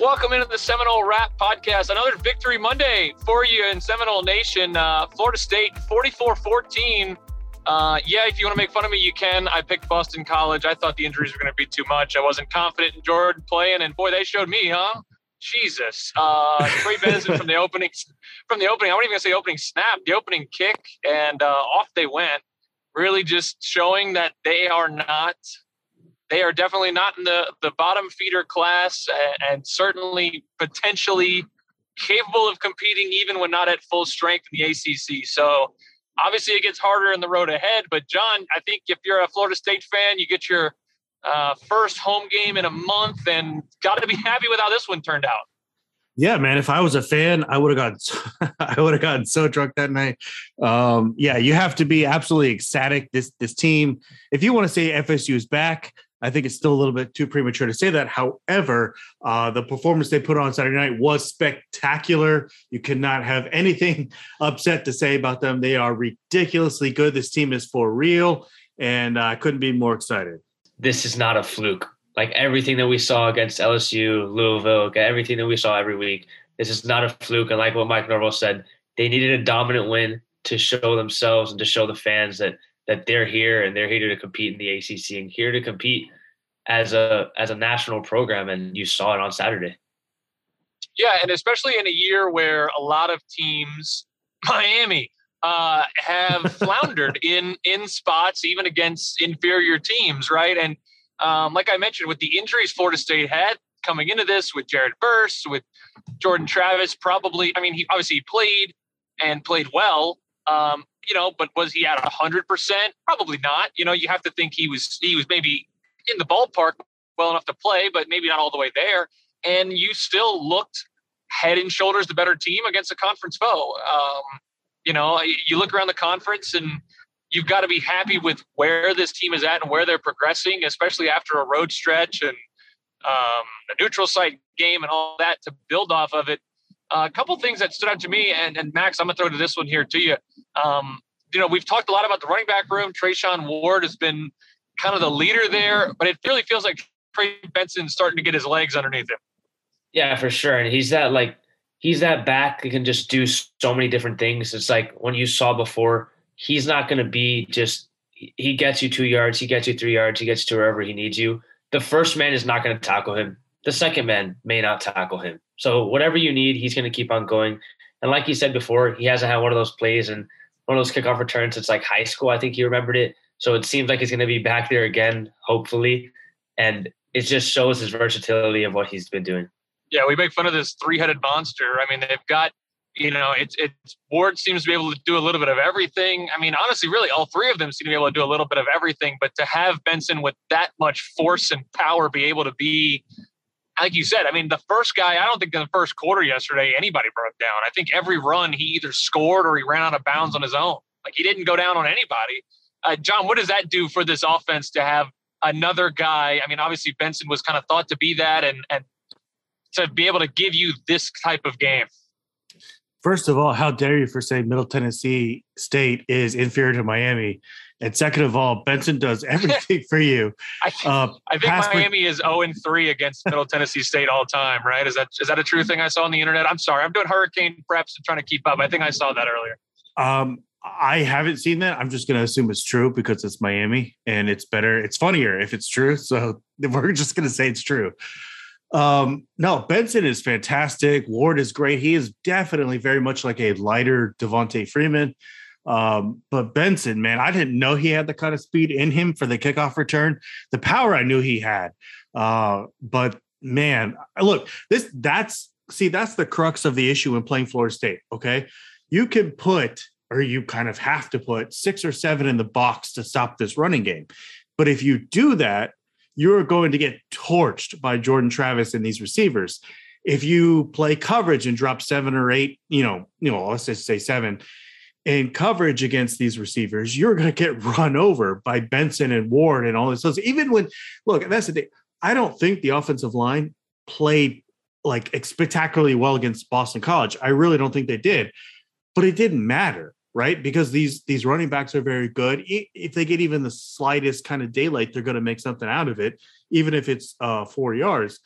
Welcome into the Seminole Wrap Podcast. Another victory Monday for you in Seminole Nation. Florida State 44-14. If you want to make fun of me, you can. I picked Boston College. I thought the injuries were going to be too much. I wasn't confident in Jordan playing, and boy, they showed me, huh? Jesus. Trey Benson from the opening, I wasn't even going to say opening snap, the opening kick, and off they went. Really just showing that they are definitely not in the bottom feeder class, and certainly potentially capable of competing even when not at full strength in the ACC. So obviously it gets harder in the road ahead. But, John, I think if you're a Florida State fan, you get your first home game in a month and got to be happy with how this one turned out. Yeah, man. If I was a fan, I would have gotten so drunk that night. You have to be absolutely ecstatic. This team, if you want to say FSU is back, I think it's still a little bit too premature to say that. However, the performance they put on Saturday night was spectacular. You cannot have anything upset to say about them. They are ridiculously good. This team is for real, and I couldn't be more excited. This is not a fluke. Like everything that we saw against LSU, Louisville, everything that we saw every week, this is not a fluke. And like what Mike Norvell said, they needed a dominant win to show themselves and to show the fans that they're here and they're here to compete in the ACC and here to compete as a national program. And you saw it on Saturday. Yeah, and especially in a year where a lot of teams, Miami, have floundered in spots, even against inferior teams, right? And like I mentioned, with the injuries Florida State had coming into this, with Jared Verse, with Jordan Travis, probably, he obviously played well, but was he at 100%? Probably not. You have to think he was maybe in the ballpark well enough to play, but maybe not all the way there. And you still looked head and shoulders the better team against a conference foe. You look around the conference and you've got to be happy with where this team is at and where they're progressing, especially after a road stretch and a neutral site game and all that to build off of it. A couple things that stood out to me, and Max, I'm going to throw to this one here to you. We've talked a lot about the running back room. Trayshawn Ward has been kind of the leader there, but it really feels like Trey Benson's starting to get his legs underneath him. Yeah, for sure. And he's that back that can just do so many different things. It's like when you saw before, he's not going to be just – he gets you 2 yards, he gets you 3 yards, he gets to wherever he needs you. The first man is not going to tackle him. The second man may not tackle him. So whatever you need, he's going to keep on going. And like you said before, he hasn't had one of those plays and one of those kickoff returns since like high school. I think he remembered it. So it seems like he's going to be back there again, hopefully. And it just shows his versatility of what he's been doing. Yeah, we make fun of this three-headed monster. They've got, it's Ward seems to be able to do a little bit of everything. Honestly, really, all three of them seem to be able to do a little bit of everything. But to have Benson with that much force and power be able to be, like you said, the first guy, I don't think in the first quarter yesterday anybody broke down. I think every run he either scored or he ran out of bounds on his own. Like he didn't go down on anybody. John, what does that do for this offense to have another guy? Obviously Benson was kind of thought to be that and to be able to give you this type of game. First of all, how dare you for saying Middle Tennessee State is inferior to Miami? And second of all, Benson does everything for you. I think Miami is 0-3 against Middle Tennessee State all time, right? Is that a true thing I saw on the internet? I'm sorry. I'm doing hurricane preps and trying to keep up. I think I saw that earlier. I haven't seen that. I'm just going to assume it's true because it's Miami and it's better. It's funnier if it's true. So we're just going to say it's true. No, Benson is fantastic. Ward is great. He is definitely very much like a lighter Devontae Freeman. But Benson, man, I didn't know he had the kind of speed in him for the kickoff return. The power I knew he had. But man, look, that's the crux of the issue in playing Florida State. Okay. You can put, or you kind of have to put 6 or 7 in the box to stop this running game. But if you do that, you're going to get torched by Jordan Travis and these receivers. If you play coverage and drop 7 or 8, let's just say 7 in coverage against these receivers, you're going to get run over by Benson and Ward and all this. So even when, look, that's the thing. I don't think the offensive line played like spectacularly well against Boston College. I really don't think they did, but it didn't matter. Right? Because these running backs are very good. If they get even the slightest kind of daylight, they're going to make something out of it, even if it's 4 yards.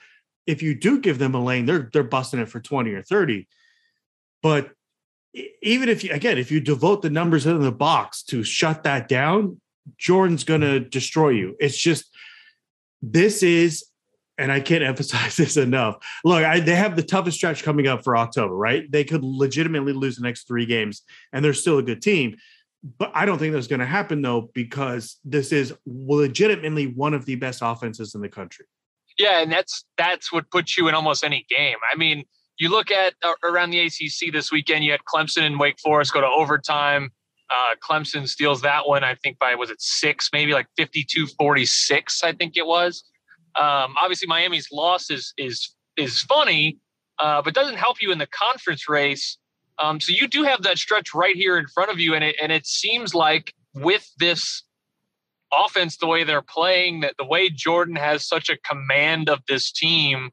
if you do give them a lane, they're busting it for 20 or 30. But even if you devote the numbers in the box to shut that down, Jordan's going to destroy you. It's just, this is, and I can't emphasize this enough. Look, they have the toughest stretch coming up for October, right? They could legitimately lose the next 3 games, and they're still a good team. But I don't think that's going to happen, though, because this is legitimately one of the best offenses in the country. Yeah, and that's what puts you in almost any game. I mean, you look at around the ACC this weekend, you had Clemson and Wake Forest go to overtime. Clemson steals that one, I think, by, was it 6, maybe like 52-46, I think it was. Obviously, Miami's loss is funny, but doesn't help you in the conference race. So you do have that stretch right here in front of you, and it seems like with this offense, the way they're playing, that the way Jordan has such a command of this team,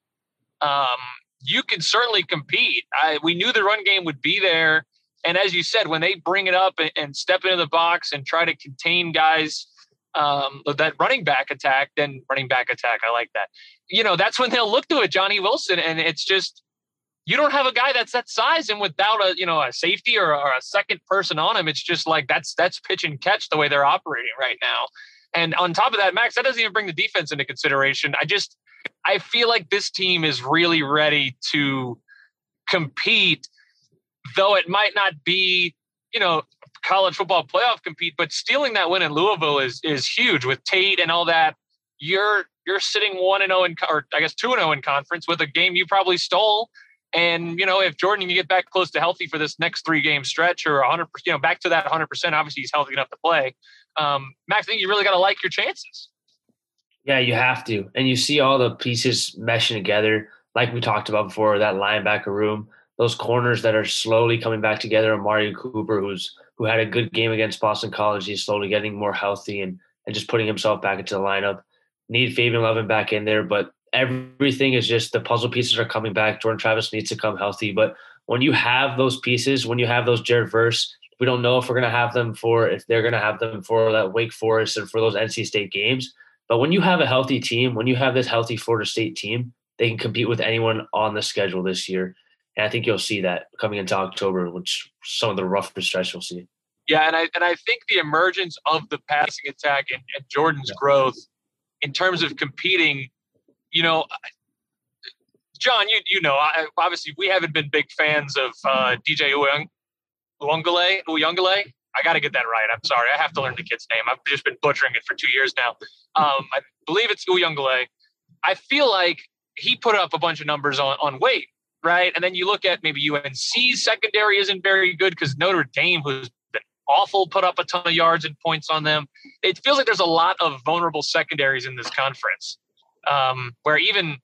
you can certainly compete. We knew the run game would be there, and as you said, when they bring it up and step into the box and try to contain guys, that running back attack, I like that. That's when they'll look to it, Johnny Wilson, and it's just, you don't have a guy that's that size, and without a safety or a second person on him, it's just like that's pitch and catch the way they're operating right now. And on top of that, Max, that doesn't even bring the defense into consideration. I feel like this team is really ready to compete, though it might not be, college football playoff compete, but stealing that win in Louisville is huge with Tate and all that. You're sitting 1-0 or I guess 2-0 in conference with a game you probably stole. And, if Jordan can get back close to healthy for this next 3-game stretch or 100%, back to that 100%, obviously he's healthy enough to play. Max, I think you really got to like your chances. Yeah, you have to. And you see all the pieces meshing together, like we talked about before, that linebacker room, those corners that are slowly coming back together. Amari Cooper, who had a good game against Boston College, he's slowly getting more healthy and just putting himself back into the lineup. Need Fabian Lovin back in there, but everything is just, the puzzle pieces are coming back. Jordan Travis needs to come healthy. But when you have those pieces, when you have those Jared Verse, we don't know if they're going to have them for that Wake Forest and for those NC State games. But when you have a healthy team, when you have this healthy Florida State team, they can compete with anyone on the schedule this year. And I think you'll see that coming into October, which some of the rougher stretch you'll see. Yeah, and I think the emergence of the passing attack and Jordan's growth in terms of competing, John, obviously we haven't been big fans of DJ Uyunglele. I got to get that right. I'm sorry. I have to learn the kid's name. I've just been butchering it for 2 years now. I believe it's Uyunglele. I feel like he put up a bunch of numbers on weight, right? And then you look at maybe UNC's secondary isn't very good because Notre Dame, who's been awful, put up a ton of yards and points on them. It feels like there's a lot of vulnerable secondaries in this conference, where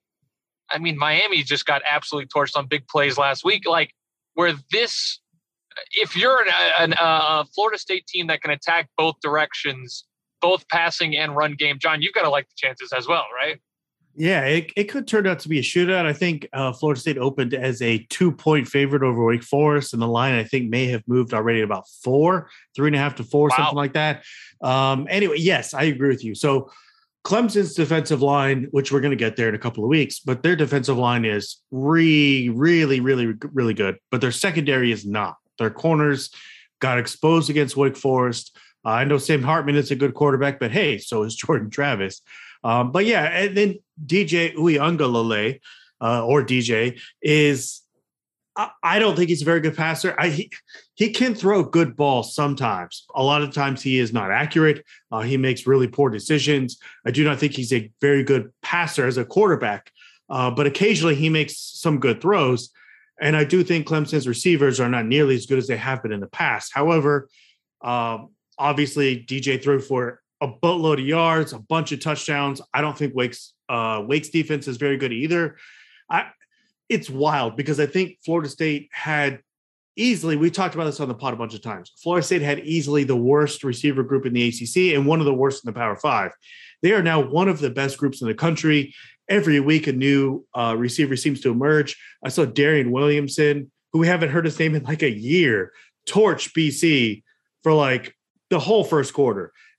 Miami just got absolutely torched on big plays last week. Like, where this, if you're a Florida State team that can attack both directions, both passing and run game, John, you've got to like the chances as well, right? Yeah, it could turn out to be a shootout. I think Florida State opened as a 2-point favorite over Wake Forest, and the line I think may have moved already about 3.5 to 4, something like that. Anyway, yes, I agree with you. So Clemson's defensive line, which we're going to get there in a couple of weeks, but their defensive line is really, really, really, really good, but their secondary is not. Their corners got exposed against Wake Forest. I know Sam Hartman is a good quarterback, but hey, so is Jordan Travis. But yeah, and then DJ Uyunglele, or DJ, is I don't think he's a very good passer. He can throw good balls sometimes. A lot of times he is not accurate. He makes really poor decisions. I do not think he's a very good passer as a quarterback, but occasionally he makes some good throws. And I do think Clemson's receivers are not nearly as good as they have been in the past. However, obviously DJ threw for a boatload of yards, a bunch of touchdowns. I don't think Wake's defense is very good either. It's wild because I think Florida State had easily, we talked about this on the pod a bunch of times, Florida State had easily the worst receiver group in the ACC and one of the worst in the Power Five. They are now one of the best groups in the country. Every week, a new receiver seems to emerge. I saw Darian Williamson, who we haven't heard his name in like a year, torch BC for like the whole first quarter.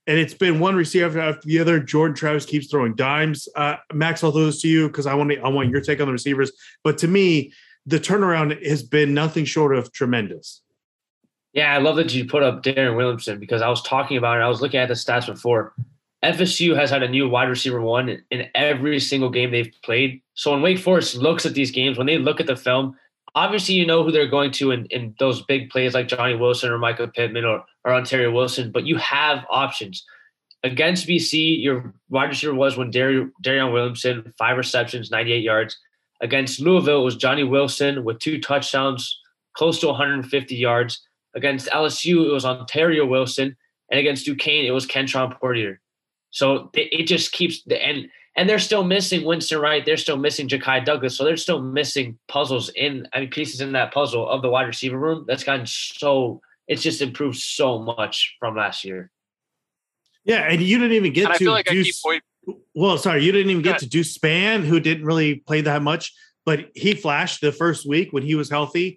and it's been one receiver after the other. Jordan Travis keeps throwing dimes. Max, I'll throw this to you because I want your take on the receivers. But to me, the turnaround has been nothing short of tremendous. Yeah, I love that you put up Darren Williamson because I was talking about it. I was looking at the stats before. FSU has had a new wide receiver one in every single game they've played. So when Wake Forest looks at these games, when they look at the film, obviously you know who they're going to in those big plays like Johnny Wilson or Micah Pittman or Ontario Wilson, but you have options. Against BC, your wide receiver was Darian Williamson, 5 receptions, 98 yards. Against Louisville, it was Johnny Wilson with 2 touchdowns, close to 150 yards. Against LSU, it was Ontario Wilson. And against Duquesne, it was Kentron Portier. So it just keeps – and they're still missing Winston Wright. They're still missing Ja'Kai Douglas. So they're still missing pieces in that puzzle of the wide receiver room. That's gotten so – it's just improved so much from last year. Yeah, and you didn't even get to – I feel like you didn't even get to Deuce Spann, who didn't really play that much, but he flashed the first week when he was healthy.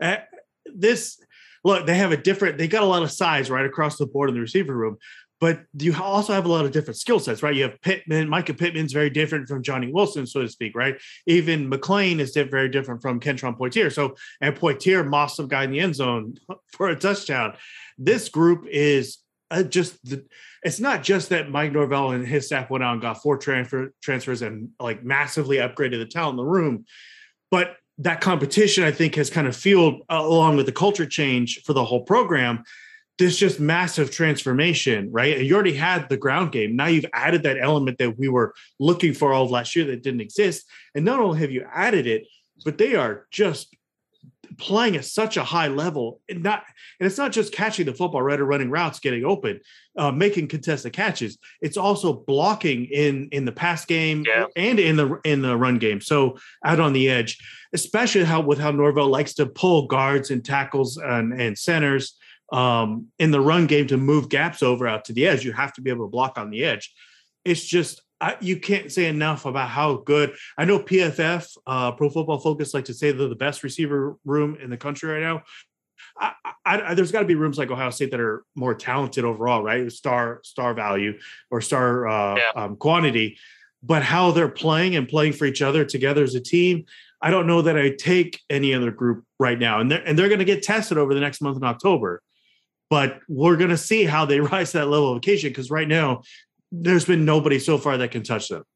Look, they got a lot of size right across the board in the receiver room, but you also have a lot of different skill sets, right? You have Pittman. Micah Pittman's very different from Johnny Wilson, so to speak, right? Even McLean is very different from Kentron Poitier. And Poitier mossed some guy in the end zone for a touchdown. This group is it's not just that Mike Norvell and his staff went out and got 4 transfers and like massively upgraded the talent in the room, but that competition, I think, has kind of fueled, along with the culture change for the whole program, this just massive transformation, right? And you already had the ground game. Now you've added that element that we were looking for all of last year that didn't exist. And not only have you added it, but they are just playing at such a high level. And it's not just catching the football, right, or running routes, getting open, making contested catches. It's also blocking in the pass game and in the run game. So out on the edge, especially with how Norvell likes to pull guards and tackles and centers in the run game to move gaps over out to the edge. You have to be able to block on the edge. It's just you can't say enough about how good. I know PFF, Pro Football Focus, like to say they're the best receiver room in the country right now. There's got to be rooms like Ohio State that are more talented overall, right? Star value or star quantity, but how they're playing for each other together as a team. I don't know that I take any other group right now, and they're going to get tested over the next month in October. But we're going to see how they rise to that level of occasion, because right now there's been nobody so far that can touch them.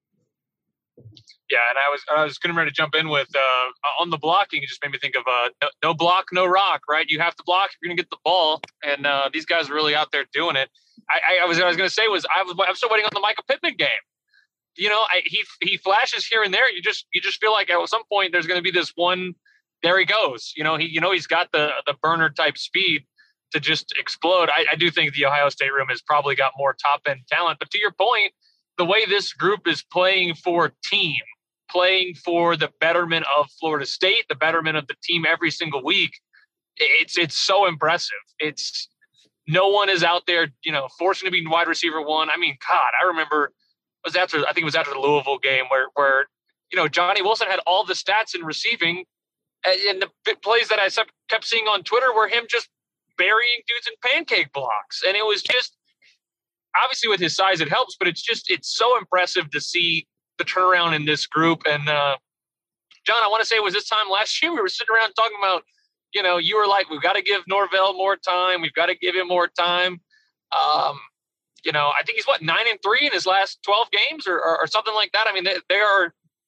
Yeah, and I was getting ready to jump in with on the blocking. It just made me think of no block, no rock, right? You have to block if you're going to get the ball, and these guys are really out there doing it. I was going to say I'm still waiting on the Micah Pittman game. You know, he flashes here and there. You just feel like at some point there's going to be this one. There he goes. He's got the burner type speed to just explode. I do think the Ohio State room has probably got more top end talent. But to your point, the way this group is playing for team, playing for the betterment of Florida State, the betterment of the team every single week, it's so impressive. It's no one is out there, forcing to be wide receiver one. I mean, God, I remember I think it was after the Louisville game where Johnny Wilson had all the stats in receiving, and the plays that I kept seeing on Twitter were him just burying dudes in pancake blocks. And it was just, obviously with his size, it helps, but it's so impressive to see the turnaround in this group. And John, I want to say it was this time last year, we were sitting around talking about, you were like, we've got to give Norvell more time. We've got to give him more time. I think he's 9-3 in his last 12 games or something like that. I mean, they are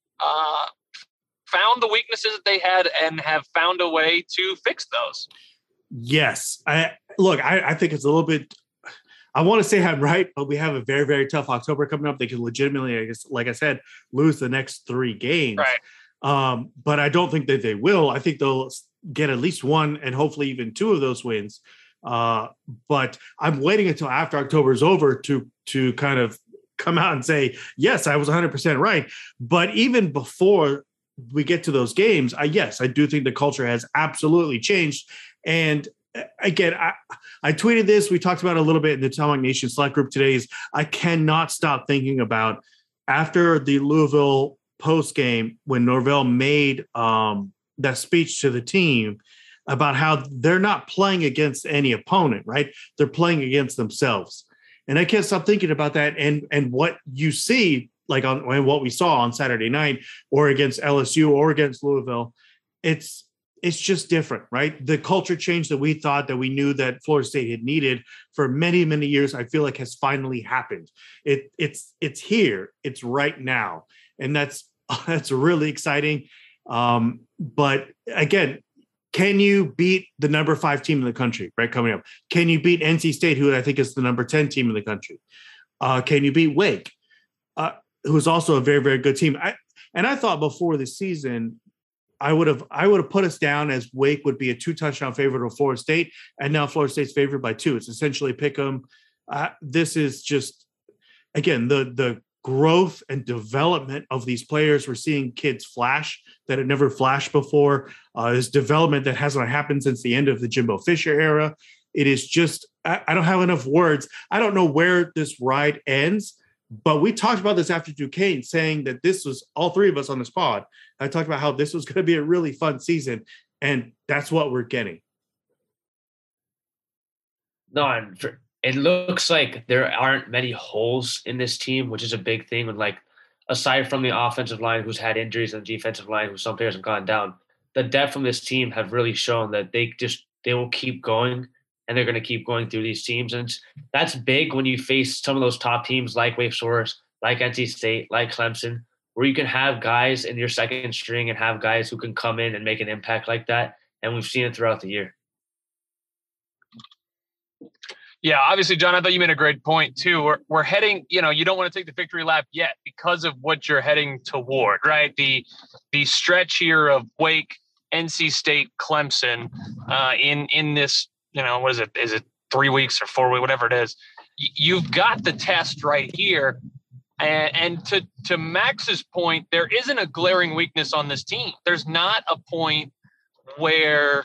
found the weaknesses that they had and have found a way to fix those. Yes. I think it's a little bit, I want to say I'm right, but we have a very, very tough October coming up. They could legitimately, I guess, like I said, lose the next 3 games. Right. But I don't think that they will. I think they'll get at least 1 and hopefully even 2 of those wins. But I'm waiting until after October is over to kind of come out and say, yes, I was 100% right. But even before we get to those games, I do think the culture has absolutely changed. And again, I tweeted this. We talked about it a little bit in the Tomahawk Nation Slack group today. I cannot stop thinking about after the Louisville post game when Norvell made that speech to the team about how they're not playing against any opponent, right? They're playing against themselves. And I can't stop thinking about that and what you see, like on what we saw on Saturday night or against LSU or against Louisville. It's just different, right? The culture change that we thought that we knew that Florida State had needed for many, many years, I feel like has finally happened. It's here. It's right now. And that's really exciting. But again, can you beat the number 5 team in the country, right? Coming up, can you beat NC State, who I think is the number 10 team in the country? Can you beat Wake, who's also a very, very good team? I thought before the season, I would have put us down as Wake would be a 2-touchdown favorite of Florida State, and now Florida State's favored by 2. It's essentially pick 'em. This is just, again, the growth and development of these players. We're seeing kids flash that had never flashed before. This development that hasn't happened since the end of the Jimbo Fisher era. It is just, I don't have enough words. I don't know where this ride ends, but we talked about this after Duquesne, saying that this was, all 3 of us on this pod, I talked about how this was going to be a really fun season, and that's what we're getting. No, and it looks like there aren't many holes in this team, which is a big thing. When, like, aside from the offensive line, who's had injuries, and the defensive line, who some players have gone down, the depth from this team have really shown that they will keep going, and they're going to keep going through these teams. And that's big when you face some of those top teams like Wake Forest, like NC State, like Clemson, where you can have guys in your second string and have guys who can come in and make an impact like that. And we've seen it throughout the year. Yeah, obviously, John, I thought you made a great point, too. We're heading, you don't want to take the victory lap yet because of what you're heading toward, right? The stretch here of Wake, NC State, Clemson in this, what is it? Is it 3 weeks or 4 weeks, whatever it is? You've got the test right here. And to Max's point, there isn't a glaring weakness on this team. There's not a point where,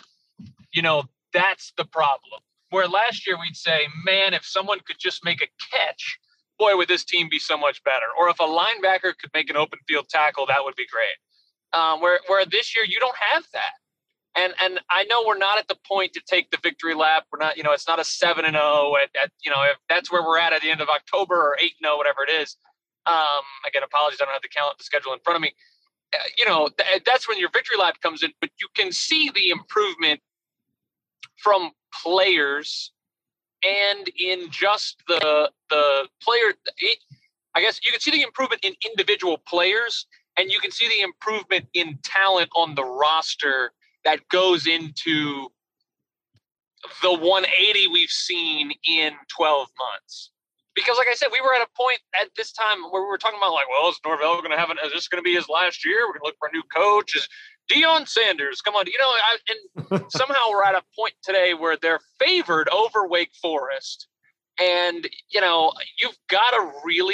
that's the problem. Where last year we'd say, man, if someone could just make a catch, boy, would this team be so much better. Or if a linebacker could make an open field tackle, that would be great. Where this year you don't have that. And I know we're not at the point to take the victory lap. We're not, it's not a 7-0 at if that's where we're at the end of October, or 8-0, whatever it is. Again, apologies, I don't have the schedule in front of me. That's when your victory lap comes in, but you can see the improvement from players and in just the player. I guess you can see the improvement in individual players, and you can see the improvement in talent on the roster that goes into the 180 we've seen in 12 months. Because, like I said, we were at a point at this time where we were talking about, like, well, is Norvell going to have is this going to be his last year? We're going to look for a new coach. Is Deion Sanders, come on, and somehow we're at a point today where they're favored over Wake Forest. And, you've got to really,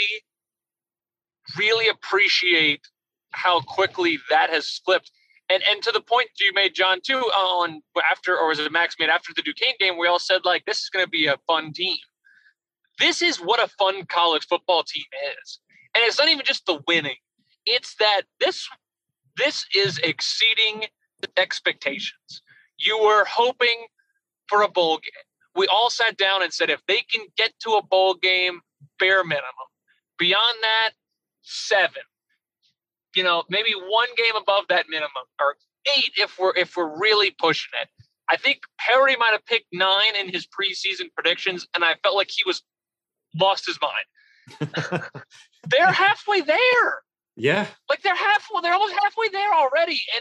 really appreciate how quickly that has flipped. And to the point you made, John, too, was it Max made after the Duquesne game, we all said, like, this is going to be a fun team. This is what a fun college football team is. And it's not even just the winning. It's that this is exceeding expectations. You were hoping for a bowl game. We all sat down and said, if they can get to a bowl game, bare minimum. Beyond that, 7. Maybe 1 game above that minimum, or 8 if we're really pushing it. I think Perry might have picked 9 in his preseason predictions, and I felt like he was lost his mind. They're halfway there. Yeah. Like they're almost halfway there already. And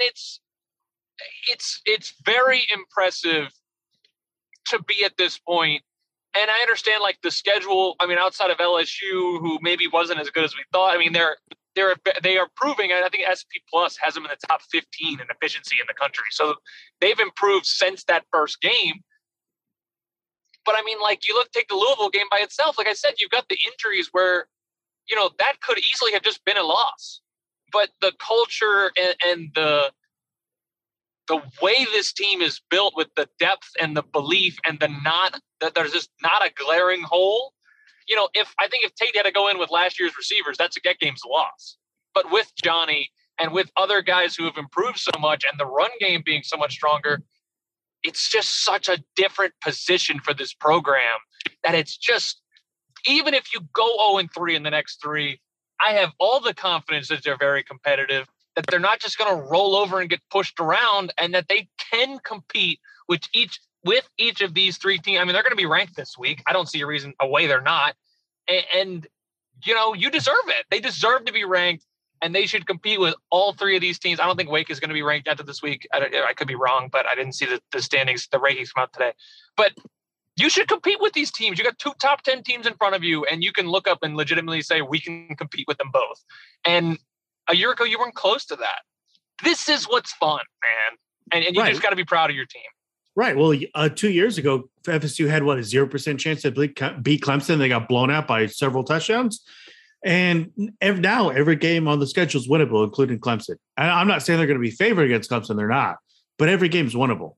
it's very impressive to be at this point. And I understand, like, the schedule, outside of LSU, who maybe wasn't as good as we thought. They are proving, and I think SP Plus has them in the top 15 in efficiency in the country. So they've improved since that first game. But take the Louisville game by itself. Like I said, you've got the injuries where, that could easily have just been a loss. But the culture and the way this team is built, with the depth and the belief and that there's just not a glaring hole. If Tate had to go in with last year's receivers, that game's a loss. But with Johnny and with other guys who have improved so much, and the run game being so much stronger, it's just such a different position for this program that it's even if you go 0-3 in the next 3, I have all the confidence that they're very competitive, that they're not just going to roll over and get pushed around, and that they can compete with each of these 3 teams. I mean, they're going to be ranked this week. I don't see a reason why they're not. And you deserve it. They deserve to be ranked, and they should compete with all 3 of these teams. I don't think Wake is going to be ranked after this week. I could be wrong, but I didn't see the standings, the rankings come out today. But you should compete with these teams. You got 2 top 10 teams in front of you, and you can look up and legitimately say, we can compete with them both. And a year ago, you weren't close to that. This is what's fun, man. And you just got to be proud of your team. Right. Well, 2 years ago, FSU had, a 0% chance to beat Clemson. They got blown out by several touchdowns. And now every game on the schedule is winnable, including Clemson. I'm not saying they're going to be favored against Clemson. They're not. But every game is winnable.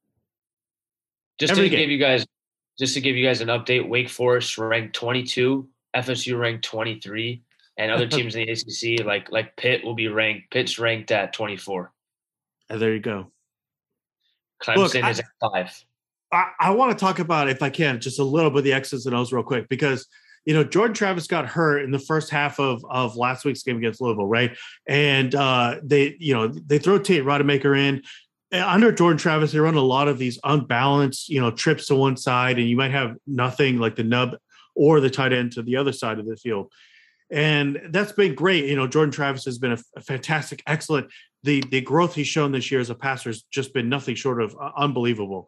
Just to give you guys an update, Wake Forest ranked 22, FSU ranked 23, and other teams in the ACC like Pitt will be ranked. Pitt's ranked at 24. There you go. Clemson is at 5. I want to talk about, if I can, just a little bit of the X's and O's real quick, because Jordan Travis got hurt in the first half of last week's game against Louisville, right? And they throw Tate Rodemaker in. Under Jordan Travis, they run a lot of these unbalanced, trips to one side, and you might have nothing like the nub or the tight end to the other side of the field. And that's been great. Jordan Travis has been a fantastic, excellent. The growth he's shown this year as a passer has just been nothing short of unbelievable.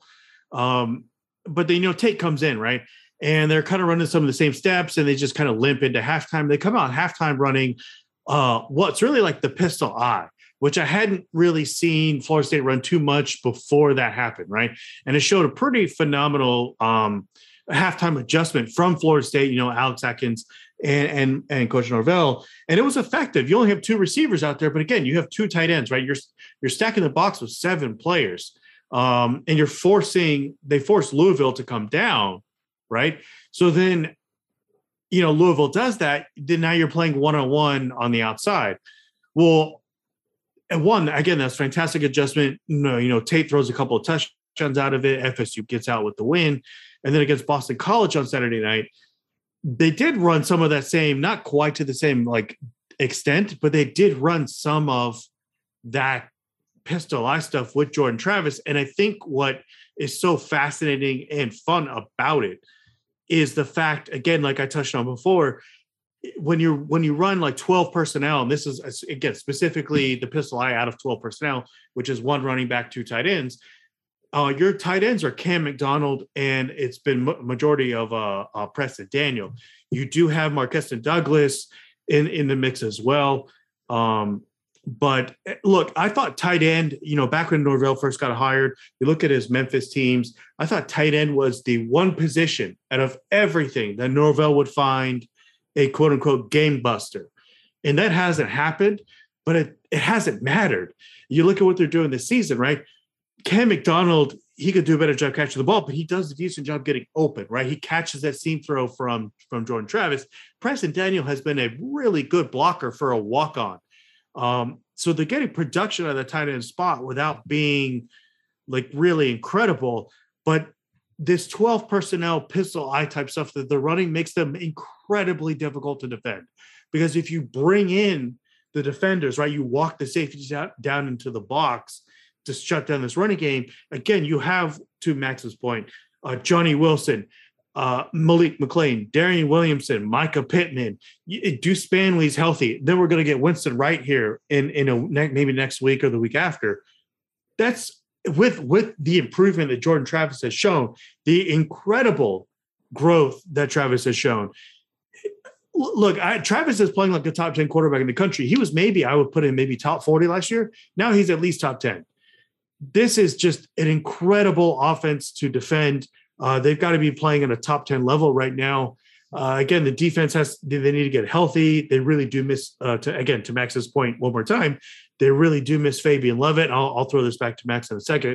But then, Tate comes in, right? And they're kind of running some of the same steps, and they just kind of limp into halftime. They come out halftime running what's really like the pistol eye, which I hadn't really seen Florida State run too much before that happened, right? And it showed a pretty phenomenal halftime adjustment from Florida State, Alex Atkins and Coach Norvell, and it was effective. You only have 2 receivers out there, but again, you have 2 tight ends, right? You're stacking the box with 7 players, and they forced Louisville to come down, right? So then, Louisville does that. Then now you're playing 1-on-1 on the outside. Well, and again, that's fantastic adjustment. Tate throws a couple of touchdowns out of it. FSU gets out with the win. And then against Boston College on Saturday night, they did run some of that same, not quite to the same extent, but they did run some of that pistol eye stuff with Jordan Travis. And I think what is so fascinating and fun about it is the fact, again, like I touched on before, when you run 12 personnel, and this is, again, specifically the pistol eye out of 12 personnel, which is 1 running back, 2 tight ends, your tight ends are Cam McDonald, and it's been majority of Preston Daniel. You do have Marqueston Douglas in the mix as well. But look, I thought tight end, back when Norvell first got hired, you look at his Memphis teams, I thought tight end was the one position out of everything that Norvell would find a quote unquote game buster. And that hasn't happened, but it hasn't mattered. You look at what they're doing this season, right? Cam McDonald, he could do a better job catching the ball, but he does a decent job getting open, right? He catches that seam throw from Jordan Travis. Preston Daniel has been a really good blocker for a walk-on. So they're getting production at the tight end spot without being really incredible. But this 12 personnel pistol eye type stuff that they're running makes them incredibly difficult to defend. Because if you bring in the defenders, right, you walk the safeties down into the box to shut down this running game. Again, you have, to Max's point, Johnny Wilson, Malik McLean, Darian Williamson, Micah Pittman, Deuce Spanley's healthy. Then we're going to get Winston Wright here maybe next week or the week after. That's with the improvement that Jordan Travis has shown, the incredible growth that Travis has shown. Look, Travis is playing like a top 10 quarterback in the country. He was I would put him maybe top 40 last year. Now he's at least top 10. This is just an incredible offense to defend. They've got to be playing at a top 10 level right now. Again, the defense they need to get healthy. They really do miss, to Max's point one more time, they really do miss Fabian Levitt. I'll throw this back to Max in a second.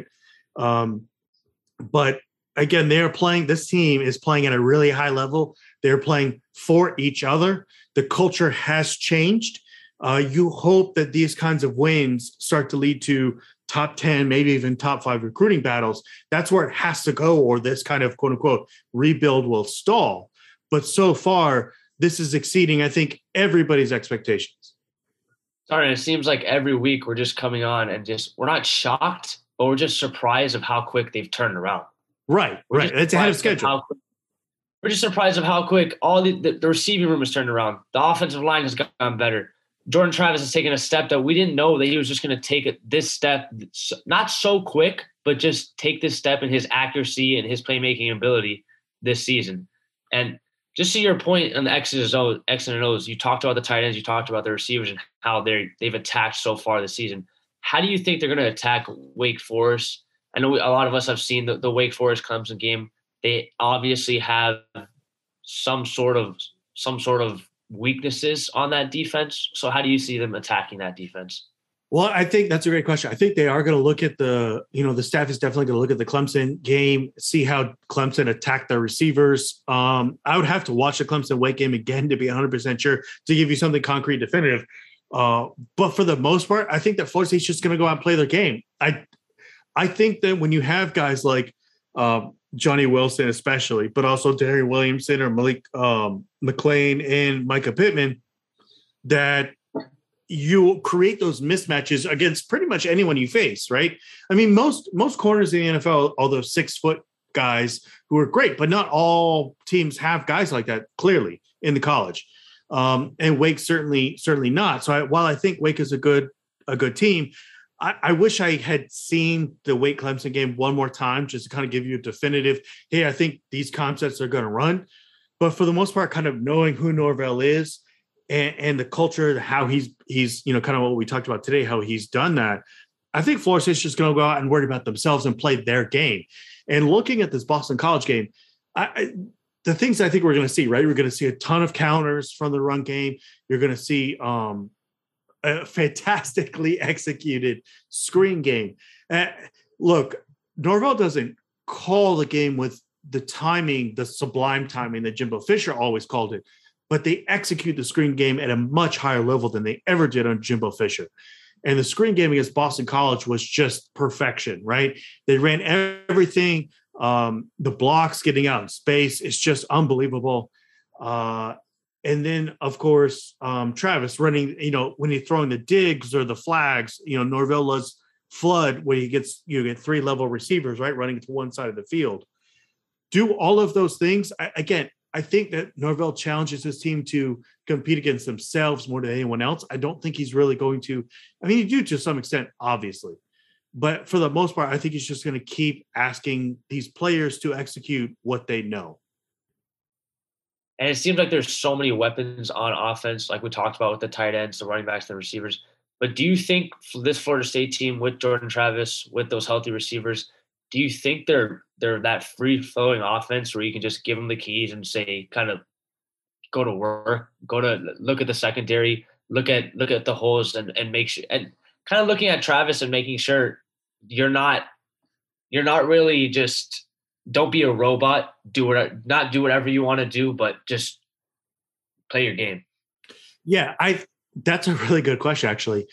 But again, this team is playing at a really high level. They're playing for each other. The culture has changed. You hope that these kinds of wins start to lead to top 10, maybe even top 5 recruiting battles. That's where it has to go, or this kind of quote unquote rebuild will stall. But so far, this is exceeding, I think, everybody's expectations. Sorry, it seems like every week we're just coming on and we're not shocked, but we're just surprised of how quick they've turned around. Right. It's ahead of schedule. We're just surprised of how quick all the receiving room has turned around. The offensive line has gotten better. Jordan Travis has taken a step that we didn't know that he was just going to take this step, not so quick, but just take this step in his accuracy and his playmaking ability this season. And just to your point on the X's and O's, you talked about the tight ends, you talked about the receivers and how they've attacked so far this season. How do you think they're going to attack Wake Forest? I know a lot of us have seen the Wake Forest Clemson game. They obviously have some sort of weaknesses on that defense. So how do you see them attacking that defense? Well, I think that's a great question. I think they are going to look at the staff is definitely going to look at the Clemson game, see how Clemson attacked their receivers. I would have to watch the Clemson Wake game again to be 100% sure to give you something concrete, definitive. But for the most part, I think that Florida State's just going to go out and play their game. I think that when you have guys like Johnny Wilson, especially, but also Darian Williamson or Malik McLean and Micah Pittman, that you create those mismatches against pretty much anyone you face, right? I mean, most corners in the NFL, all those 6 foot guys who are great, but not all teams have guys like that clearly in the college. And Wake certainly not. So while I think Wake is a good team, I wish I had seen the Wake Clemson game one more time just to kind of give you a definitive, hey, I think these concepts are going to run. But for the most part, kind of knowing who Norvell is and the culture, how he's kind of what we talked about today, how he's done that, I think Florida State's just going to go out and worry about themselves and play their game. And looking at this Boston College game, the things I think we're going to see, right? We're going to see a ton of counters from the run game. You're going to see a fantastically executed screen game. Look, Norvell doesn't call the game with the timing, the sublime timing that Jimbo Fisher always called it, but they execute the screen game at a much higher level than they ever did on Jimbo Fisher. And the screen game against Boston College was just perfection, right? They ran everything. The blocks getting out in space. It's just unbelievable. And then, of course, Travis running, when he's throwing the digs or the flags, Norvell loves flood where you get 3 level receivers, right, running to one side of the field. Do all of those things. I think that Norvell challenges his team to compete against themselves more than anyone else. I don't think he's really going to. I mean, you do to some extent, obviously. But for the most part, I think he's just going to keep asking these players to execute what they know. And it seems like there's so many weapons on offense, like we talked about with the tight ends, the running backs, the receivers. But do you think this Florida State team with Jordan Travis, with those healthy receivers, do you think they're that free-flowing offense where you can just give them the keys and say, kind of go to work, go to look at the secondary, look at the holes and make sure, and kind of looking at Travis and making sure you're not really just don't be a robot, do whatever you want to do, but just play your game. Yeah, that's a really good question, actually.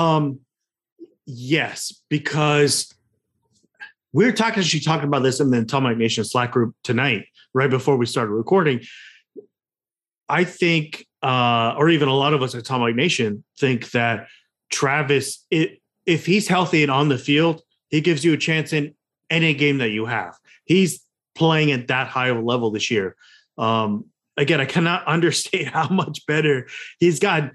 Yes, because we were talking about this in the Atomic Nation Slack group tonight, right before we started recording. I think, or even a lot of us at Atomic Nation think that Travis, if he's healthy and on the field, he gives you a chance in any game that you have. He's playing at that high of a level this year. Again, I cannot understate how much better he's gotten.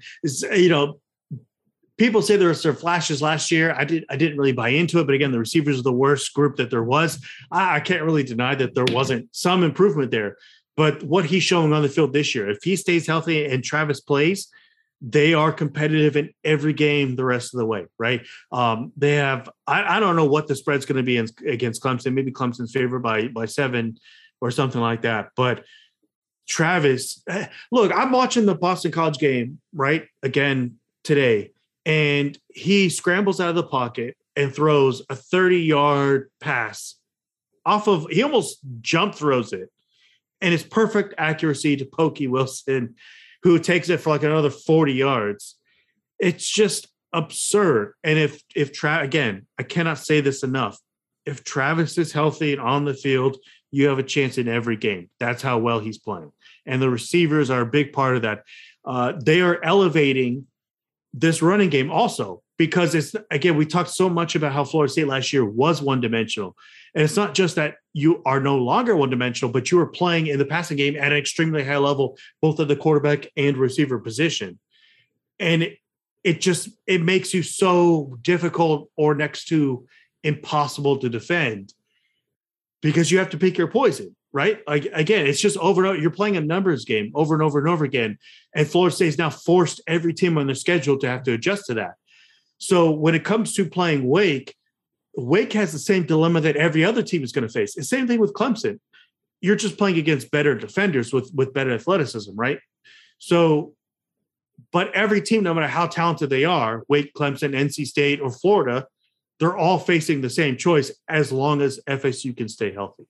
People say there were some flashes last year. I didn't really buy into it, but again, the receivers are the worst group that there was. I can't really deny that there wasn't some improvement there. But what he's showing on the field this year, if he stays healthy and Travis plays, they are competitive in every game the rest of the way, right? They have I don't know what the spread's going to be against Clemson. Maybe Clemson's favored by 7 or something like that. But Travis, look, I'm watching the Boston College game, right, again today, and he scrambles out of the pocket and throws a 30-yard pass he almost jump throws it. And it's perfect accuracy to Pokey Wilson, who takes it for like another 40 yards. It's just absurd. And if again, I cannot say this enough. If Travis is healthy and on the field, you have a chance in every game. That's how well he's playing. And the receivers are a big part of that. They are elevating this running game also because it's, again, we talked so much about how Florida State last year was one-dimensional. And it's not just that you are no longer one-dimensional, but you are playing in the passing game at an extremely high level, both at the quarterback and receiver position. And it makes you so difficult or next to impossible to defend because you have to pick your poison, right? Like, again, it's just over and over. You're playing a numbers game over and over and over again. And Florida State has now forced every team on their schedule to have to adjust to that. So when it comes to playing Wake has the same dilemma that every other team is going to face. The same thing with Clemson. You're just playing against better defenders with better athleticism, right? So, but every team, no matter how talented they are, Wake, Clemson, NC State, or Florida, they're all facing the same choice as long as FSU can stay healthy.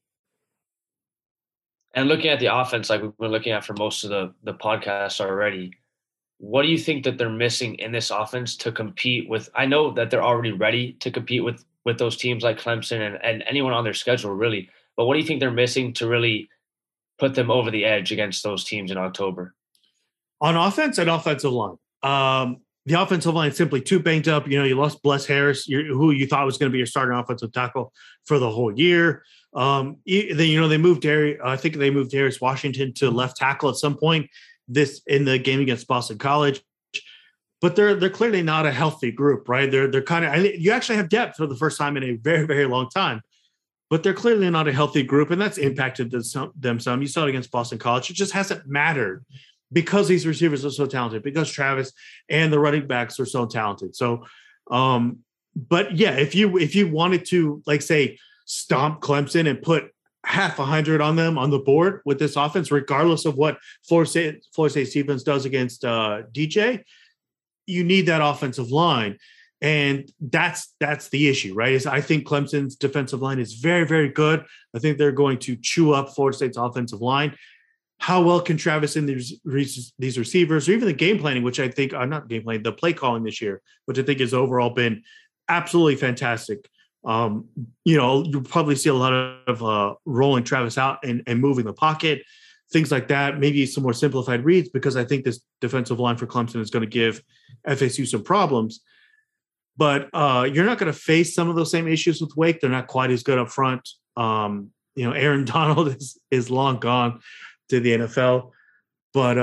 And looking at the offense, like we've been looking at for most of the podcast already, what do you think that they're missing in this offense to compete with? I know that they're already ready to compete with those teams like Clemson and anyone on their schedule, really. But what do you think they're missing to really put them over the edge against those teams in October? On offense and offensive line. The offensive line is simply too banged up. You know, you lost Bless Harris, who you thought was going to be your starting offensive tackle for the whole year. They moved I think they moved Darius Washington to left tackle at some point in the game against Boston College. But they're clearly not a healthy group, right? They're kind of, you actually have depth for the first time in a very, very long time. But they're clearly not a healthy group, and that's impacted them some. You saw it against Boston College. It just hasn't mattered because these receivers are so talented, because Travis and the running backs are so talented. So, but yeah, if you wanted to, like, say, stomp Clemson and put 100 on them on the board with this offense, regardless of what Florida State defense does against DJ, you need that offensive line. And that's the issue, right? Is I think Clemson's defensive line is very, very good. I think they're going to chew up Florida State's offensive line. How well can Travis and these receivers, or even the game planning, which I think not game planning, the play calling this year, which I think has overall been absolutely fantastic. You'll probably see a lot of rolling Travis out and moving the pocket, things like that. Maybe some more simplified reads, because I think this defensive line for Clemson is going to give FSU some problems. But you're not going to face some of those same issues with Wake. They're not quite as good up front. Aaron Donald is long gone to the NFL. But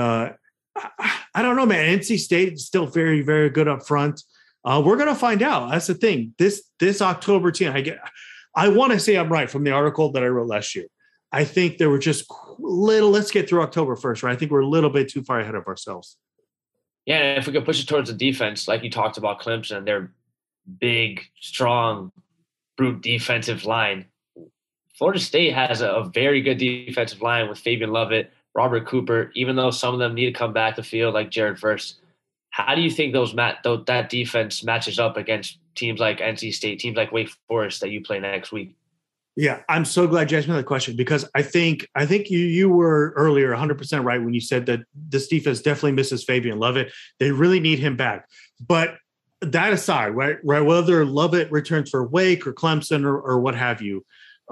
I don't know, man. NC State is still very, very good up front. We're going to find out. That's the thing. This October team, I want to say I'm right from the article that I wrote last year. I think there were just let's get through October 1st, right? I think we're a little bit too far ahead of ourselves. Yeah, and if we could push it towards the defense, like you talked about Clemson, their big, strong, brute defensive line. Florida State has a very good defensive line with Fabian Lovett, Robert Cooper, even though some of them need to come back to field like Jared Verse. How do you think that defense matches up against teams like NC State, teams like Wake Forest that you play next week? Yeah, I'm so glad you asked me that question, because I think you were earlier 100% right when you said that this defense definitely misses Fabian Lovett. They really need him back. But that aside, right, whether Lovett returns for Wake or Clemson or what have you,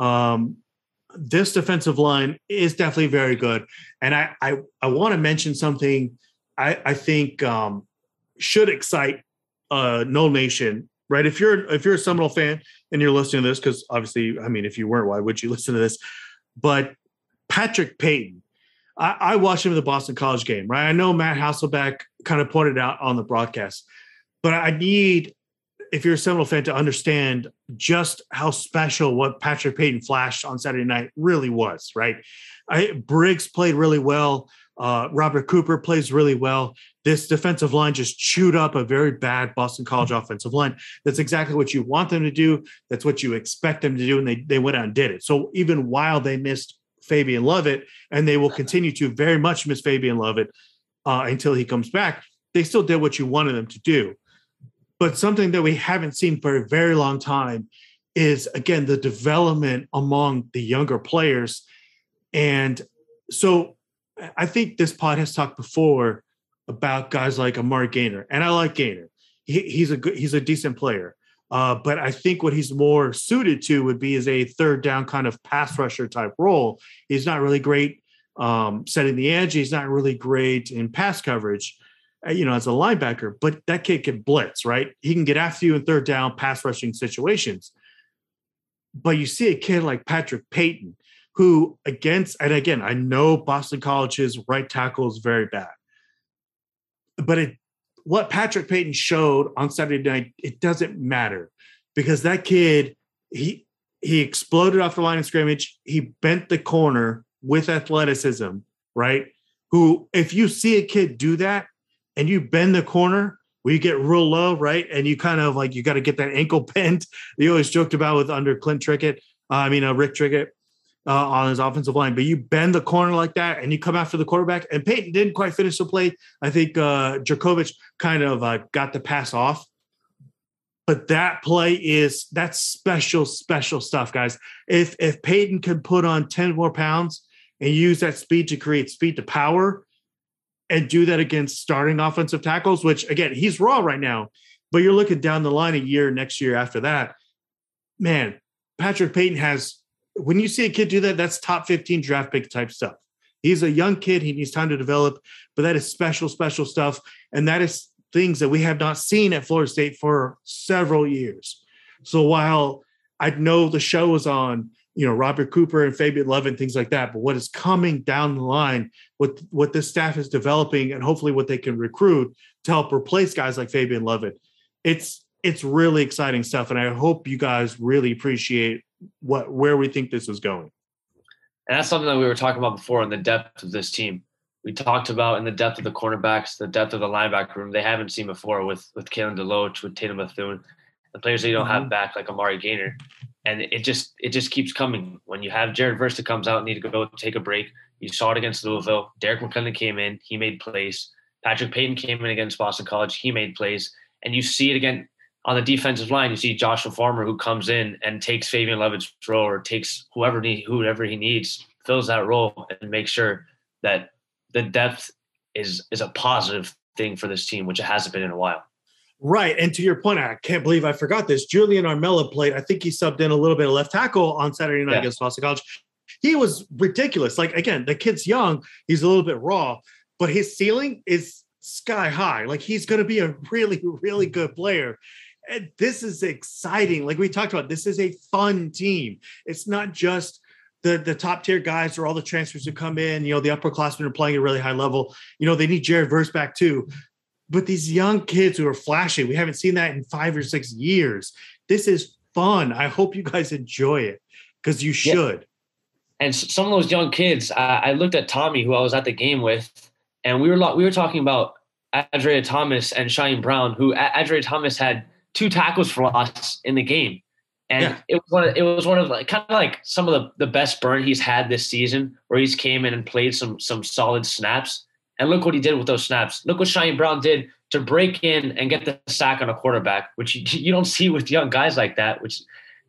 this defensive line is definitely very good. And I want to mention something I think should excite Nole Nation, right? If you're a Seminole fan and you're listening to this, because obviously, I mean, if you weren't, why would you listen to this? But Patrick Payton, I watched him in the Boston College game, right? I know Matt Hasselbeck kind of pointed out on the broadcast, but I need, if you're a Seminole fan, to understand just how special what Patrick Payton flashed on Saturday night really was, right? Briggs played really well. Robert Cooper plays really well. This defensive line just chewed up a very bad Boston College offensive line. That's exactly what you want them to do. That's what you expect them to do, and they went out and did it. So even while they missed Fabian Lovett, and they will continue to very much miss Fabian Lovett until he comes back, they still did what you wanted them to do. But something that we haven't seen for a very long time is, again, the development among the younger players. And so I think this pod has talked before about guys like Amari Gaynor, and I like Gaynor. He's a decent player. But I think what he's more suited to would be as a third down kind of pass rusher type role. He's not really great setting the edge. He's not really great in pass coverage, as a linebacker, but that kid can blitz, right? He can get after you in third down pass rushing situations. But you see a kid like Patrick Payton, who and again, I know Boston College's right tackle is very bad, but what Patrick Payton showed on Saturday night, it doesn't matter because that kid, he exploded off the line of scrimmage. He bent the corner with athleticism, right? Who, if you see a kid do that and you bend the corner where you get real low, right? And you kind of like, you got to get that ankle bent. You always joked about with under Rick Trickett on his offensive line, but you bend the corner like that and you come after the quarterback, and Peyton didn't quite finish the play. I think Djokovic kind of got the pass off, but that play that's special stuff, guys. If Peyton can put on 10 more pounds and use that speed to create speed to power and do that against starting offensive tackles, which again, he's raw right now, but you're looking down the line next year after that, man, Patrick Payton has, when you see a kid do that, that's top 15 draft pick type stuff. He's a young kid. He needs time to develop, but that is special stuff. And that is things that we have not seen at Florida State for several years. So while I know the show was on, Robert Cooper and Fabian Lovett, things like that, but what is coming down the line, what this staff is developing and hopefully what they can recruit to help replace guys like Fabian Lovett, it's really exciting stuff. And I hope you guys really appreciate where we think this is going. And that's something that we were talking about before in the depth of this team. We talked about in the depth of the cornerbacks, the depth of the linebacker room they haven't seen before with Kalen DeLoach, with Tatum Bethune, the players that you don't have back like Amari Gaynor. And it just keeps coming. When you have Jared Versa comes out and need to go take a break, you saw it against Louisville. Derek McClendon came in, he made plays. Patrick Payton came in against Boston College, he made plays. And you see it again on the defensive line. You see Joshua Farmer, who comes in and takes Fabian Levitt's role, or takes whoever he needs, fills that role, and makes sure that the depth is a positive thing for this team, which it hasn't been in a while. Right. And to your point, I can't believe I forgot this. Julian Armella played, I think he subbed in a little bit of left tackle on Saturday night against Boston College. He was ridiculous. Like, again, the kid's young. He's a little bit raw, but his ceiling is sky high. Like, he's going to be a really, really good player. And this is exciting. Like we talked about, this is a fun team. It's not just the top tier guys or all the transfers who come in, the upperclassmen are playing at a really high level. They need Jared Verse back too. But these young kids who are flashing, we haven't seen that in 5 or 6 years. This is fun. I hope you guys enjoy it because you should. Yeah. And some of those young kids, I looked at Tommy, who I was at the game with, and we were talking about Adrea Thomas and Shaheen Brown, who Adrea Thomas had 2 tackles for loss in the game. And it was one of like, kind of like some of the best burn he's had this season, where he's came in and played some solid snaps. And look what he did with those snaps. Look what Shaheen Brown did to break in and get the sack on a quarterback, which you don't see with young guys like that, which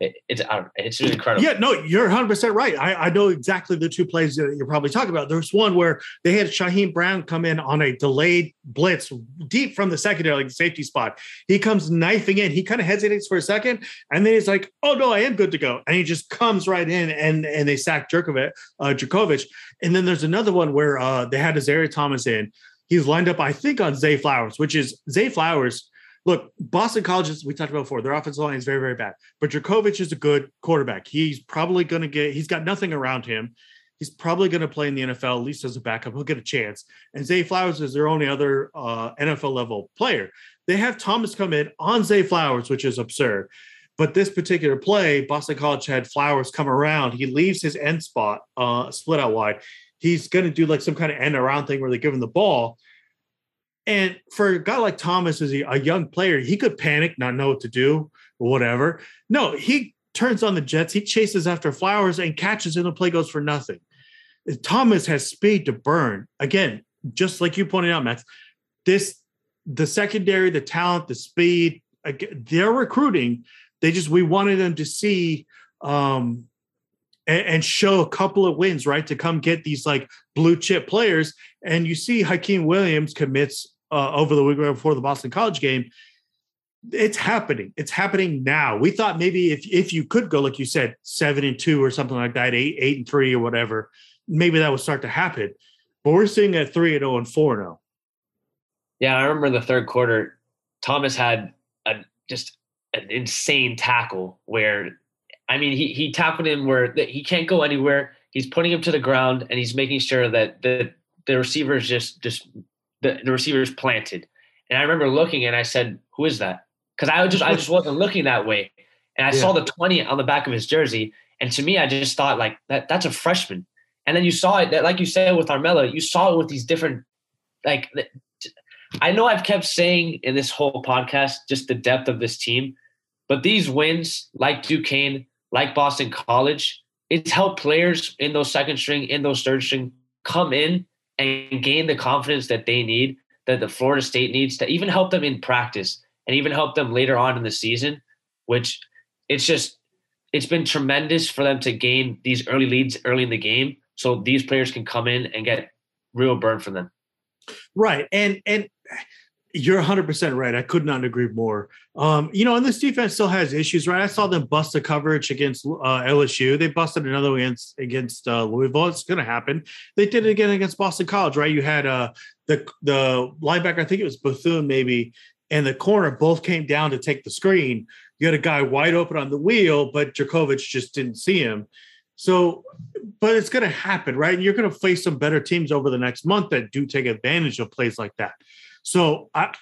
it's really incredible. Yeah, no, you're 100% right. I know exactly the 2 plays that you're probably talking about. There's one where they had Shaheen Brown come in on a delayed blitz deep from the secondary, like the safety spot. He comes knifing in. He kind of hesitates for a second, and then he's like, oh, no, I am good to go. And he just comes right in, and they sack Djokovic. And then there's another one where they had Azaria Thomas in. He's lined up, I think, on Zay Flowers, which is Zay Flowers. Look, Boston College, we talked about before, their offensive line is very, very bad. But Djokovic is a good quarterback. He's probably going to he's got nothing around him. He's probably going to play in the NFL, at least as a backup. He'll get a chance. And Zay Flowers is their only other NFL level player. They have Thomas come in on Zay Flowers, which is absurd. But this particular play, Boston College had Flowers come around. He leaves his end spot, split out wide. He's going to do like some kind of end around thing where they give him the ball. And for a guy like Thomas, as a young player, he could panic, not know what to do or whatever. No, he turns on the jets. He chases after Flowers and catches, and the play goes for nothing. Thomas has speed to burn. Again, just like you pointed out, Max, the secondary, the talent, the speed, they're recruiting. We wanted them to see and show a couple of wins, right, to come get these like blue chip players. And you see Hakeem Williams commits over the week before the Boston College game. It's happening. It's happening now. We thought maybe if you could go, like you said, 7-2 or something like that, 8-3 or whatever, maybe that would start to happen. But we're seeing at 3-0 and 4-0. Yeah, I remember in the third quarter, Thomas had just an insane tackle where, I mean, he tackled him where he can't go anywhere. He's putting him to the ground, and he's making sure that the receiver is the receiver is planted. And I remember looking, and I said, "Who is that?" Because I just wasn't looking that way, and I saw the 20 on the back of his jersey, and to me, I just thought like that's a freshman. And then you saw it, that, like you said with Armella, you saw it with these different, like, I know I've kept saying in this whole podcast just the depth of this team, but these wins, like Duquesne, like Boston College, it's helped players in those second string, in those third string, come in and gain the confidence that they need, that the Florida State needs, to even help them in practice and even help them later on in the season, which it's been tremendous for them to gain these early leads early in the game so these players can come in and get real burn from them. Right. And you're 100% right. I could not agree more. And this defense still has issues, right? I saw them bust the coverage against LSU. They busted another one against Louisville. It's going to happen. They did it again against Boston College, right? You had the linebacker, I think it was Bethune maybe, and the corner both came down to take the screen. You had a guy wide open on the wheel, but Djokovic just didn't see him. So, but it's going to happen, right? And you're going to face some better teams over the next month that do take advantage of plays like that. So, I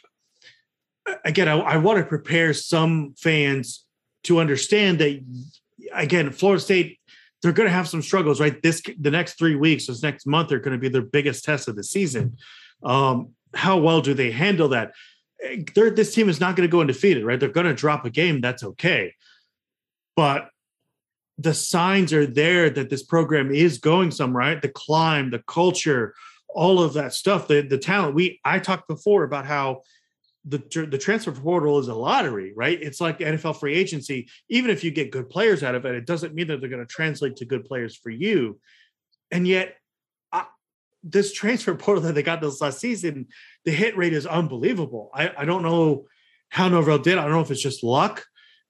want to prepare some fans to understand that, again, Florida State, they're going to have some struggles, right? The next 3 weeks, this next month, are going to be their biggest test of the season. How well do they handle that? This team is not going to go undefeated, right? They're going to drop a game. That's okay. But the signs are there that this program is going somewhere, right? The climb, the culture, all of that stuff, the talent. I talked before about how the transfer portal is a lottery, right? It's like NFL free agency. Even if you get good players out of it, it doesn't mean that they're going to translate to good players for you. And yet, this transfer portal that they got this last season, the hit rate is unbelievable. I don't know how Norvell did. I don't know if it's just luck.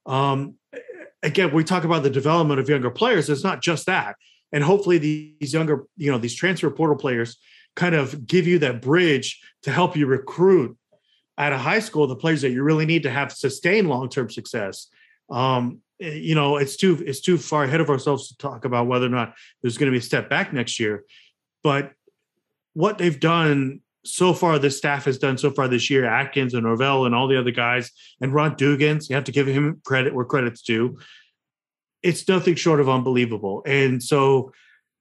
Again, we talk about the development of younger players. It's not just that. And hopefully these younger, these transfer portal players kind of give you that bridge to help you recruit at a high school the players that you really need to have sustained long-term success. It's too far ahead of ourselves to talk about whether or not there's going to be a step back next year. But what they've done so far, this staff has done so far this year, Atkins and Norvell and all the other guys, and Ron Dugans, you have to give him credit where credit's due. It's nothing short of unbelievable. And so,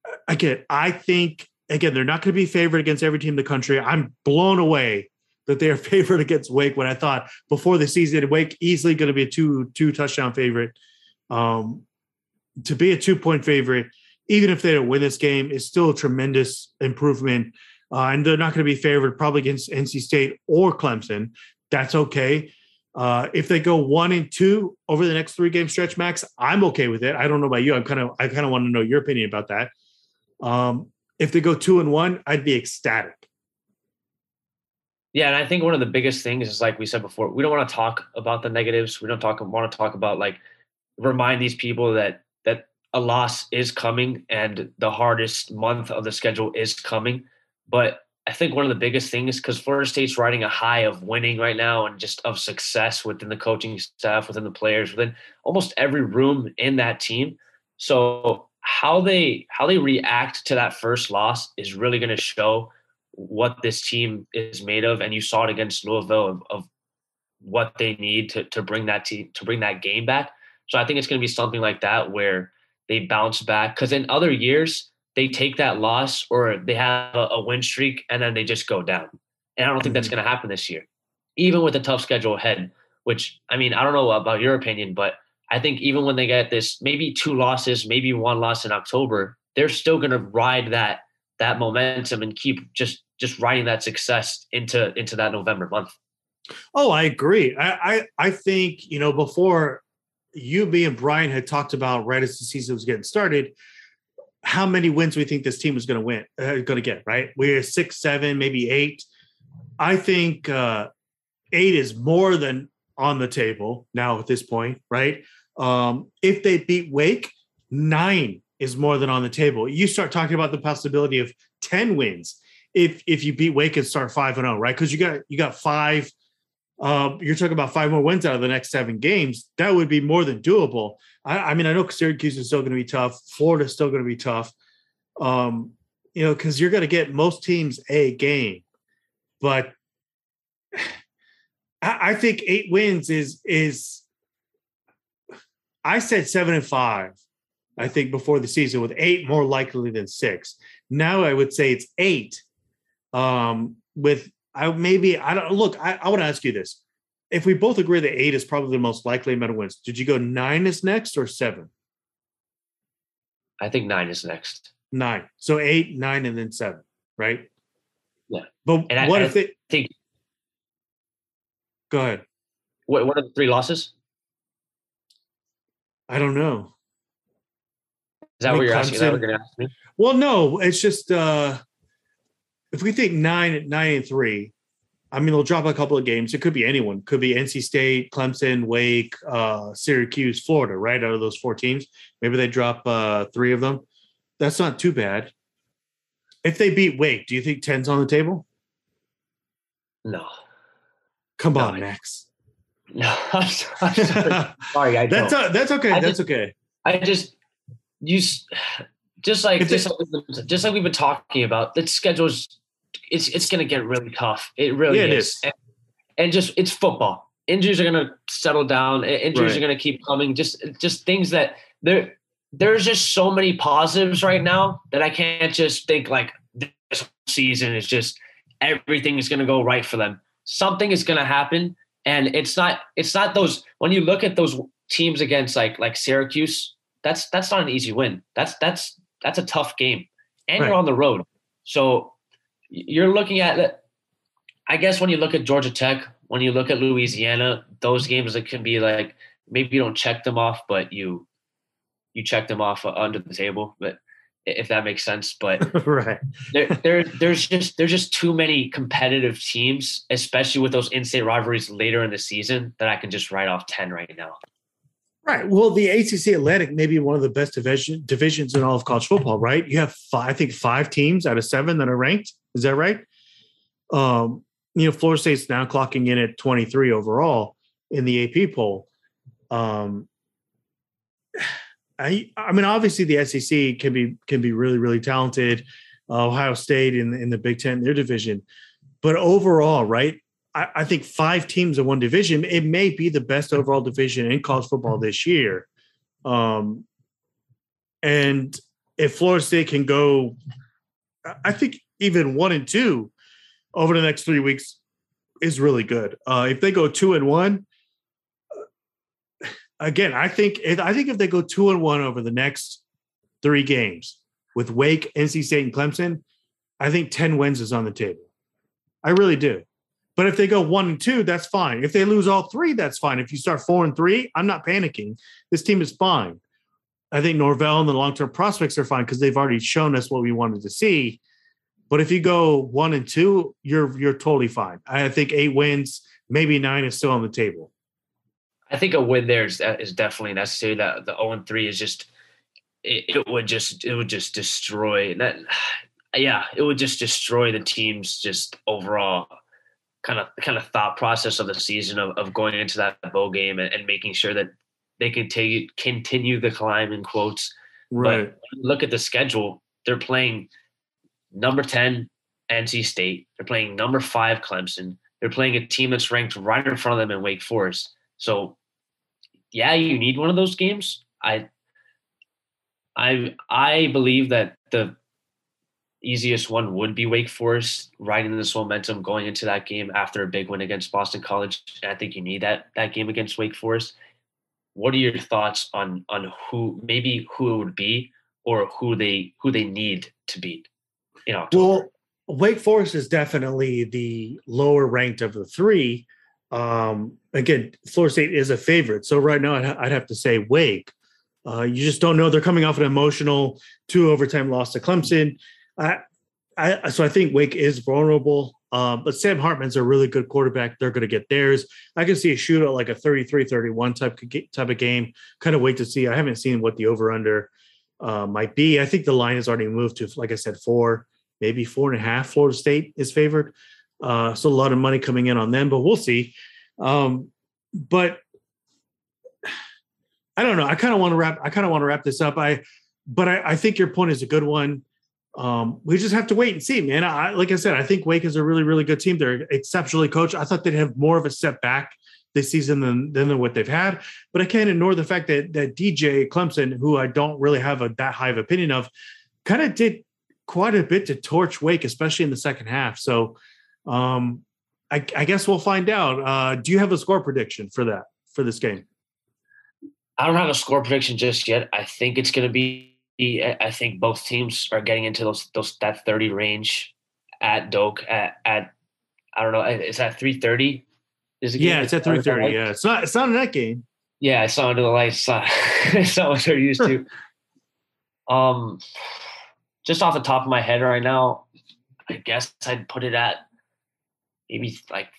I think, they're not going to be favored against every team in the country. I'm blown away that they are favored against Wake when I thought before the season, Wake easily going to be a two touchdown favorite. To be a 2-point favorite, even if they don't win this game, is still a tremendous improvement. And they're not going to be favored probably against NC State or Clemson. That's okay. If they go 1-2 over the next 3-game stretch, Max, I'm okay with it. I don't know about you. I kind of want to know your opinion about that. If they go 2-1, I'd be ecstatic. Yeah, and I think one of the biggest things is, like we said before, we don't want to talk about the negatives. We don't want to talk about, like, remind these people that a loss is coming and the hardest month of the schedule is coming. But I think one of the biggest things, because Florida State's riding a high of winning right now and just of success within the coaching staff, within the players, within almost every room in that team. So how they react to that first loss is really going to show what this team is made of. And you saw it against Louisville of what they need to bring that team, to bring that game back. So I think it's going to be something like that where they bounce back, because in other years they take that loss or they have a win streak and then they just go down. And I don't think that's going to happen this year, even with a tough schedule ahead, which, I mean, I don't know about your opinion, but I think even when they get this, maybe 2 losses, maybe 1 loss in October, they're still going to ride that momentum and keep just riding that success into that November month. Oh, I agree. I think, before you, me, and Brian had talked about right as the season was getting started, how many wins we think this team is going to get, right? We're 6, 7, maybe 8. I think 8 is more than on the table now at this point, right? If they beat Wake, 9 is more than on the table. You start talking about the possibility of 10 wins if you beat Wake and start 5-0, right? Because you got 5. You're talking about 5 more wins out of the next 7 games. That would be more than doable. I mean, I know Syracuse is still going to be tough. Florida's still going to be tough. Because you're going to get most teams a game, but I think 8 wins is. I said 7-5. I think before the season, with 8 more likely than 6. Now I would say it's 8. I want to ask you this: if we both agree that 8 is probably the most likely amount of wins, did you go 9 is next or 7? I think 9 is next. 9. So 8, 9, and then 7, right? Yeah. But and what I if they think? Go ahead. What are the 3 losses? I don't know. Is that what you're asking? Is that what you're going to ask me? Well, no. It's just if we think 9 and 3, I mean, they'll drop a couple of games. It could be anyone. Could be NC State, Clemson, Wake, Syracuse, Florida, right? Out of those 4 teams, maybe they drop 3 of them. That's not too bad. If they beat Wake, do you think 10's on the table? No. Come on, Max. No, I'm sorry. That's okay. That's okay. I just like we've been talking about, the schedule's it's going to get really tough. It really is. And just it's football. Injuries are going to settle down. Injuries are going to keep coming. Just things that there's just so many positives right now that I can't just think like this season is just everything is going to go right for them. Something is going to happen. And it's not those, when you look at those teams against like Syracuse, that's not an easy win. That's a tough game, and you're on the road. So you're looking at it. I guess when you look at Georgia Tech, when you look at Louisiana, those games that can be like, maybe you don't check them off, but you check them off under the table. But if that makes sense, but right. There's just too many competitive teams, especially with those in-state rivalries later in the season, that I can just write off 10 right now. Right. Well, the ACC Atlantic may be one of the best divisions in all of college football, right? You have 5 teams out of 7 that are ranked. Is that right? Florida State's now clocking in at 23 overall in the AP poll. I mean, obviously the SEC can be really, really talented. Ohio State in the Big Ten, their division, but overall, right? I think 5 teams in one division, it may be the best overall division in college football this year. And if Florida State can go, I think even 1-2 over the next 3 weeks is really good. If they go 2-1. Again, I think if they go 2-1 over the next 3 games with Wake, NC State, and Clemson, I think 10 wins is on the table. I really do. But if they go 1-2, that's fine. If they lose all 3, that's fine. If you start 4-3, I'm not panicking. This team is fine. I think Norvell and the long-term prospects are fine because they've already shown us what we wanted to see. But if you go 1-2, you're totally fine. I think 8 wins, maybe 9 is still on the table. I think a win there is definitely necessary. That the 0-3 is just it would just destroy that. Yeah, it would just destroy the team's just overall kind of thought process of the season of going into that bowl game and making sure that they can continue the climb in quotes. Right. But look at the schedule. They're playing number 10 NC State. They're playing number 5 Clemson. They're playing a team that's ranked right in front of them in Wake Forest. So, yeah, you need one of those games. I believe that the easiest one would be Wake Forest, riding this momentum going into that game after a big win against Boston College. And I think you need that game against Wake Forest. What are your thoughts on who it would be or who they need to beat in October? Well, Wake Forest is definitely the lower ranked of the 3. Again, Florida State is a favorite. So right now I'd have to say Wake. You just don't know. They're coming off an emotional 2 overtime loss to Clemson. I think Wake is vulnerable. But Sam Hartman's a really good quarterback. They're going to get theirs. I can see a shootout like a 33-31 type of game. Kind of wait to see. I haven't seen what the over-under might be. I think the line has already moved to, like I said, 4, maybe 4.5. Florida State is favored. So a lot of money coming in on them, but we'll see. But I don't know. I kind of want to wrap this up. But I think your point is a good one. We just have to wait and see, man. Like I said, I think Wake is a really, really good team. They're exceptionally coached. I thought they'd have more of a step back this season than what they've had. But I can't ignore the fact that DJ Clemson, who I don't really have that high of opinion of, kind of did quite a bit to torch Wake, especially in the second half. So I guess we'll find out. Do you have a score prediction for this game? I don't have a score prediction just yet. I think it's going to be. I think both teams are getting into that 30 range at Doak at I don't know. Is that 3:30? Yeah, it's at 3:30. Yeah, it's not in that game. Yeah, it's not under the lights. It's not what they're used to. Just off the top of my head right now, I guess I'd put it at maybe like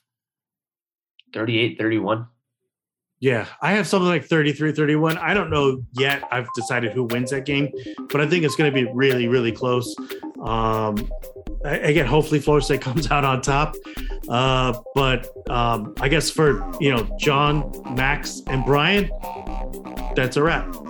38-31. Yeah, I have something like 33-31. I don't know yet. I've decided who wins that game, but I think it's going to be really, really close. Again, hopefully Florida State comes out on top. But I guess for John, Max, and Brian, that's a wrap.